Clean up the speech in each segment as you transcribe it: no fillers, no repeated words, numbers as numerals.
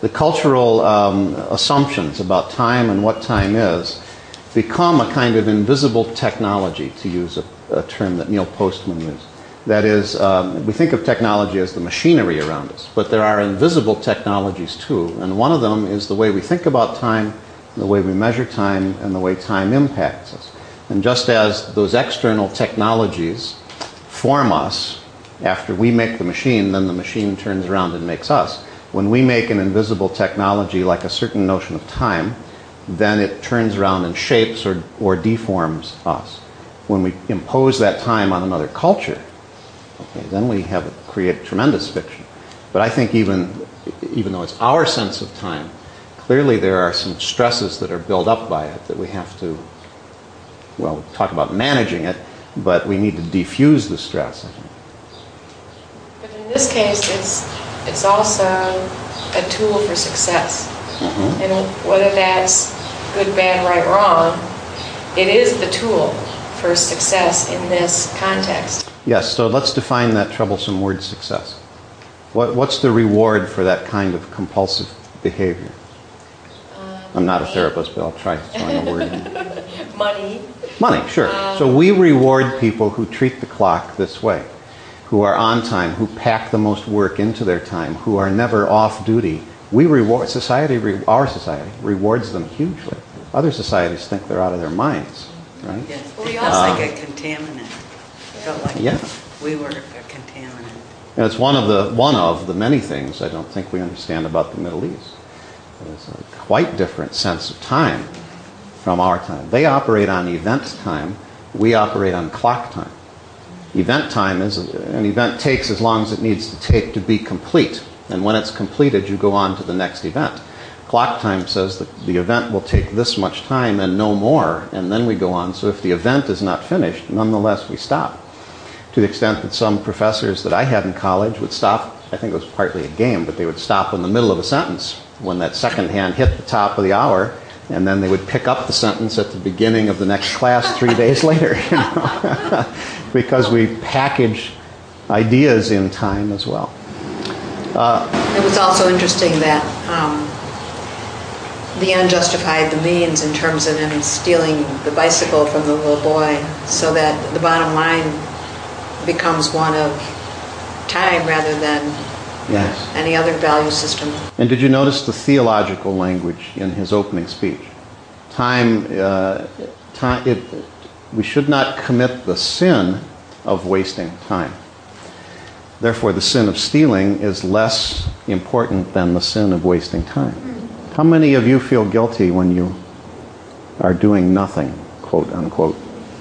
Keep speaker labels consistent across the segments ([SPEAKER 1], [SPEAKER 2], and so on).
[SPEAKER 1] The cultural assumptions about time and what time is become a kind of invisible technology, to use a term that Neil Postman used. That is, we think of technology as the machinery around us, but there are invisible technologies too, and one of them is the way we think about time, the way we measure time, and the way time impacts us. And just as those external technologies form us, after we make the machine, then the machine turns around and makes us. When we make an invisible technology like a certain notion of time, then it turns around and shapes or deforms us. When we impose that time on another culture, okay, then we create tremendous fiction. But I think even though it's our sense of time, clearly there are some stresses that are built up by it that we have to, well, we talk about managing it, but we need to defuse the stress, I think.
[SPEAKER 2] But in this case, it's also a tool for success. Mm-hmm. And whether that's good, bad, right, wrong, it is the tool for success in this context.
[SPEAKER 1] Yes, so let's define that troublesome word, success. What's the reward for that kind of compulsive behavior? I'm not a therapist, but I'll try throwing a word in.
[SPEAKER 2] Money.
[SPEAKER 1] Money, sure. So we reward people who treat the clock this way, who are on time, who pack the most work into their time, who are never off duty. We reward, our society rewards them hugely. Other societies think they're out of their minds, right?
[SPEAKER 3] Yes. Well, we also like a contaminant. Felt like we were a contaminant.
[SPEAKER 1] And it's one of the many things I don't think we understand about the Middle East. There's a quite different sense of time from our time. They operate on event time. We operate on clock time. Event time is an event takes as long as it needs to take to be complete. And when it's completed, you go on to the next event. Clock time says that the event will take this much time and no more, and then we go on. So if the event is not finished, nonetheless we stop. To the extent that some professors that I had in college would stop, I think it was partly a game, but they would stop in the middle of a sentence when that second hand hit the top of the hour, and then they would pick up the sentence at the beginning of the next class 3 days later, you know? Because we package ideas in time as well.
[SPEAKER 4] It was also interesting that the end justified the means in terms of him stealing the bicycle from the little boy, so that the bottom line becomes one of time rather than any other value system.
[SPEAKER 1] And did you notice the theological language in his opening speech? We should not commit the sin of wasting time. Therefore, the sin of stealing is less important than the sin of wasting time. How many of you feel guilty when you are doing nothing, quote unquote?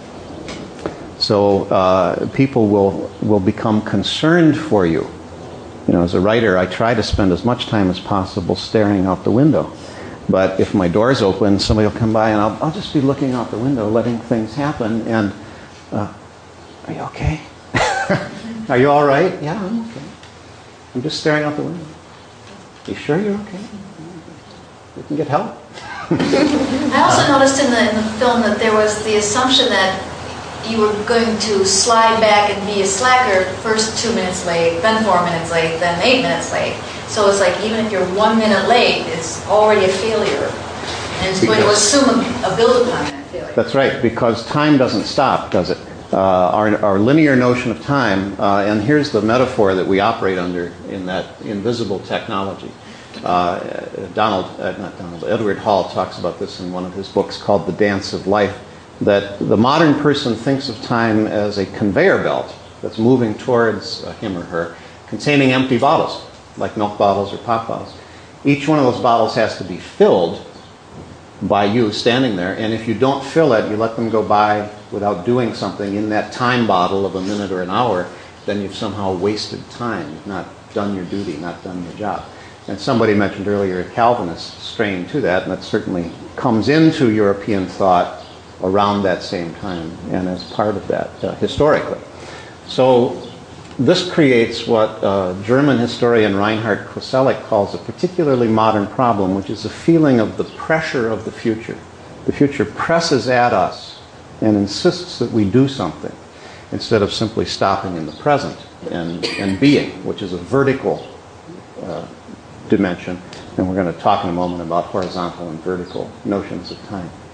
[SPEAKER 1] So people will become concerned for you. You know, as a writer, I try to spend as much time as possible staring out the window. But if my door's open, somebody will come by and I'll just be looking out the window, letting things happen. And are you okay? Are you all right? Yeah, I'm okay. I'm just staring out the window. You sure you're okay? You can get help.
[SPEAKER 5] I also noticed in the film that there was the assumption that you were going to slide back and be a slacker, first 2 minutes late, then 4 minutes late, then 8 minutes late. So it's like even if you're 1 minute late, it's already a failure. And it's going to assume a build upon that failure.
[SPEAKER 1] That's right, because time doesn't stop, does it? Our linear notion of time, and here's the metaphor that we operate under in that invisible technology. Edward Hall talks about this in one of his books called The Dance of Life, that the modern person thinks of time as a conveyor belt that's moving towards him or her, containing empty bottles, like milk bottles or pop bottles. Each one of those bottles has to be filled by you standing there, and if you don't fill it, you let them go by without doing something in that time bottle of a minute or an hour, then you've somehow wasted time. You've not done your duty, not done your job. And somebody mentioned earlier a Calvinist strain to that, and that certainly comes into European thought around that same time and as part of that historically. So this creates what German historian Reinhard Koselleck calls a particularly modern problem, which is a feeling of the pressure of the future. The future presses at us and insists that we do something instead of simply stopping in the present and being, which is a vertical dimension, And we're going to talk in a moment about horizontal and vertical notions of time.